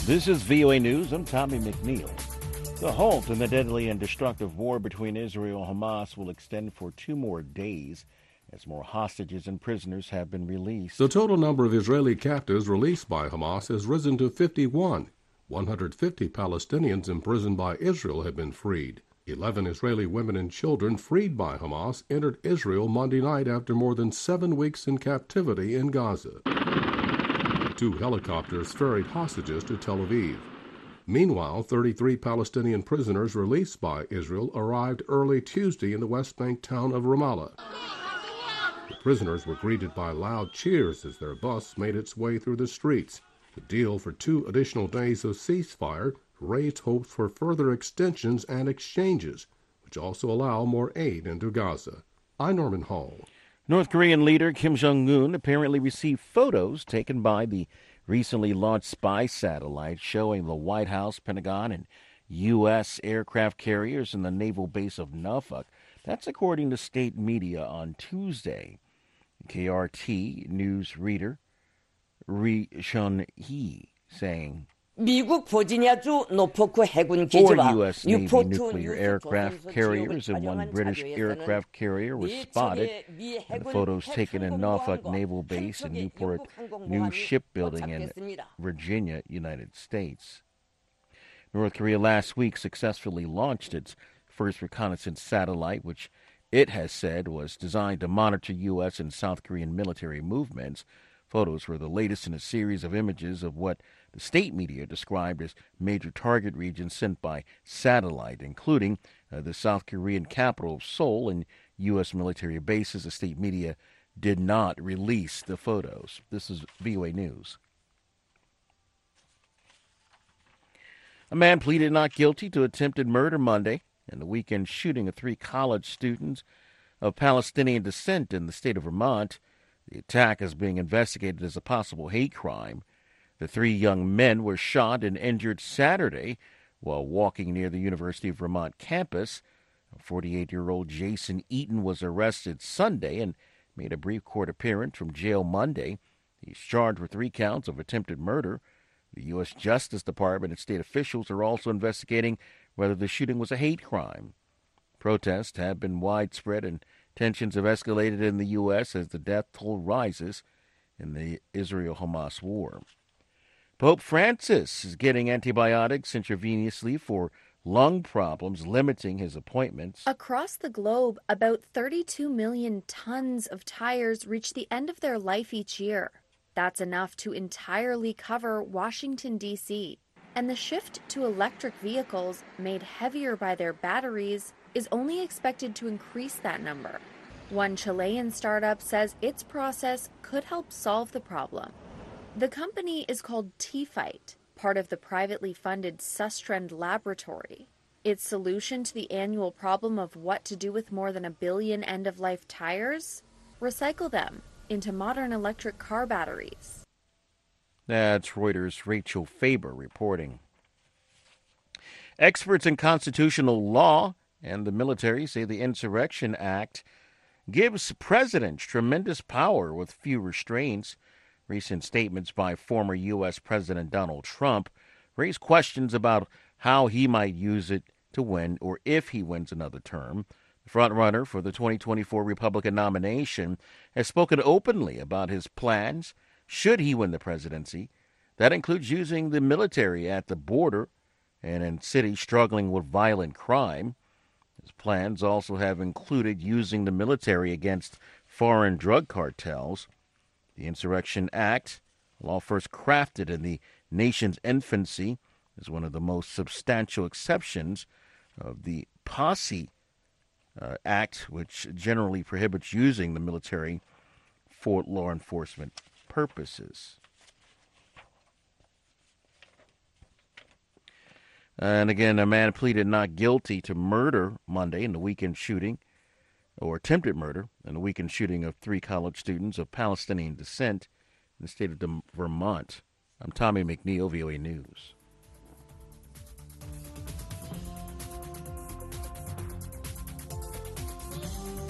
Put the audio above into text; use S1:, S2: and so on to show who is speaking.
S1: This is VOA News. I'm Tommy McNeil. The halt in the deadly and destructive war between Israel and Hamas will extend for 2 more days as more hostages and prisoners have been released.
S2: The total number of Israeli captives released by Hamas has risen to 51. 150 Palestinians imprisoned by Israel have been freed. 11 Israeli women and children freed by Hamas entered Israel Monday night after more than 7 weeks in captivity in Gaza. 2 helicopters ferried hostages to Tel Aviv. Meanwhile, 33 Palestinian prisoners released by Israel arrived early Tuesday in the West Bank town of Ramallah. The prisoners were greeted by loud cheers as their bus made its way through the streets. The deal for 2 additional days of ceasefire raised hopes for further extensions and exchanges, which also allow more aid into Gaza. I'm Norman Hall.
S1: North Korean leader Kim Jong-un apparently received photos taken by the recently launched spy satellite showing the White House, Pentagon, and U.S. aircraft carriers in the naval base of Norfolk. That's according to state media on Tuesday. KRT News reader Ri Shun-hee saying,
S3: 미국 버지니아주 노포크 해군
S1: 4
S3: 기지와
S1: U.S. Navy
S3: 뉴포트
S1: nuclear aircraft carriers and 1 British aircraft carrier were spotted in the photos taken in Norfolk Naval Base and Newport News Shipbuilding in Virginia, United States. North Korea last week successfully launched its first reconnaissance satellite, which it has said was designed to monitor U.S. and South Korean military movements. Photos were the latest in a series of images of what the state media described as major target regions sent by satellite, including the South Korean capital of Seoul and U.S. military bases. The state media did not release the photos. This is VOA News. A man pleaded not guilty to attempted murder Monday in the weekend shooting of 3 college students of Palestinian descent in the state of Vermont. The attack is being investigated as a possible hate crime. The 3 young men were shot and injured Saturday while walking near the University of Vermont campus. 48-year-old Jason Eaton was arrested Sunday and made a brief court appearance from jail Monday. He's charged with 3 counts of attempted murder. The U.S. Justice Department and state officials are also investigating whether the shooting was a hate crime. Protests have been widespread and tensions have escalated in the U.S. as the death toll rises in the Israel-Hamas war. Pope Francis is getting antibiotics intravenously for lung problems, limiting his appointments.
S4: Across the globe, about 32 million tons of tires reach the end of their life each year. That's enough to entirely cover Washington, D.C. And the shift to electric vehicles, made heavier by their batteries, is only expected to increase that number. One Chilean startup says its process could help solve the problem. The company is called T-Fight, part of the privately funded Sustrend laboratory. Its solution to the annual problem of what to do with more than 1 billion end-of-life tires? Recycle them into modern electric car batteries.
S1: That's Reuters' Rachel Faber reporting. Experts in constitutional law and the military say the Insurrection Act gives presidents tremendous power with few restraints. Recent statements by former U.S. President Donald Trump raise questions about how he might use it to win or if he wins another term. The frontrunner for the 2024 Republican nomination has spoken openly about his plans should he win the presidency. That includes using the military at the border and in cities struggling with violent crime. His plans also have included using the military against foreign drug cartels. The Insurrection Act, a law first crafted in the nation's infancy, is one of the most substantial exceptions of the Posse Act, which generally prohibits using the military for law enforcement purposes. And again, a man pleaded not guilty to murder Monday in the weekend shooting, or attempted murder, in the weekend shooting of 3 college students of Palestinian descent in the state of Vermont. I'm Tommy McNeil, VOA News.